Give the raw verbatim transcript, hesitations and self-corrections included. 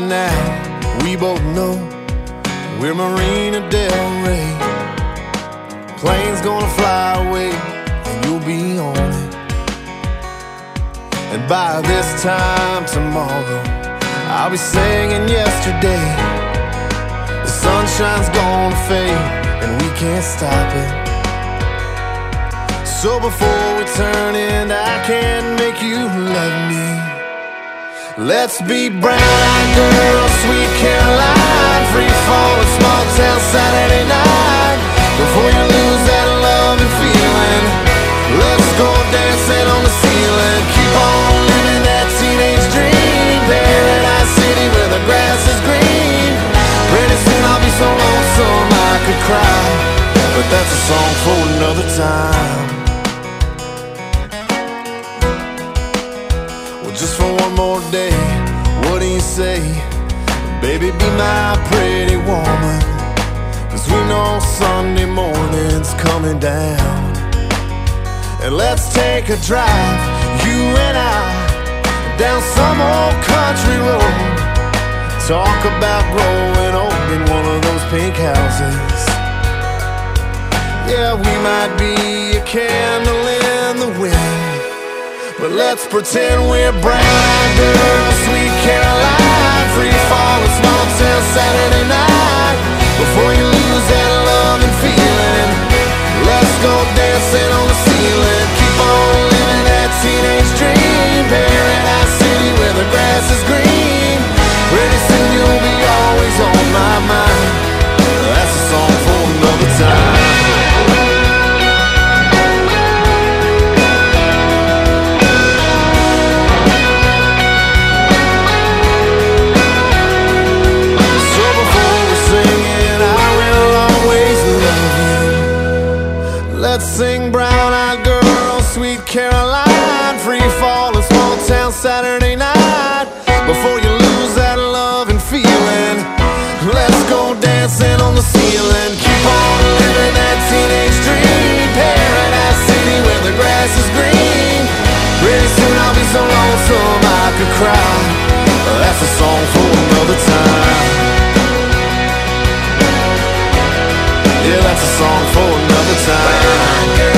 now, we both know we're Marina Del Rey. Plane's gonna fly away and you'll be on it. And by this time tomorrow, I'll be singing yesterday. The sunshine's gonna fade and we can't stop it. So before we turn in, I can't make you love me. Let's be brown-eyed girls, sweet Caroline, free fall, a small town Saturday night. Before you lose that love and feeling, let's go dancing on the ceiling. Keep on living that teenage dream, Paradise City where the grass is green. Pretty soon I'll be so lonesome I could cry, but that's a song for another time. Well, just for one more day, what do you say? Baby, be my pretty woman, 'cause we know Sunday morning's coming down. And let's take a drive, you and I, down some old country road. Talk about growing old in one of those pink houses. Yeah, we might be a candle in the wind, but let's pretend we're brown-eyed girls, sweet Caroline, free fall, a small town Saturday night. Before you lose that love and feeling, let's go dancing on the ceiling. Keep on living that teenage dream, Paradise City where the grass is green. Pretty soon you'll be always on my mind. That's a song for another time. So before we sing it, I will always love you. Let's sing brown-eyed girl, sweet Caroline, free fall, a small town Saturday night. Before you lose that love and feeling, let's go dancing on the ceiling. Keep on living that teenage dream, Paradise City where the grass is green. Pretty soon I'll be so lonesome I could cry. That's a song for another time. Yeah, that's a song for another time.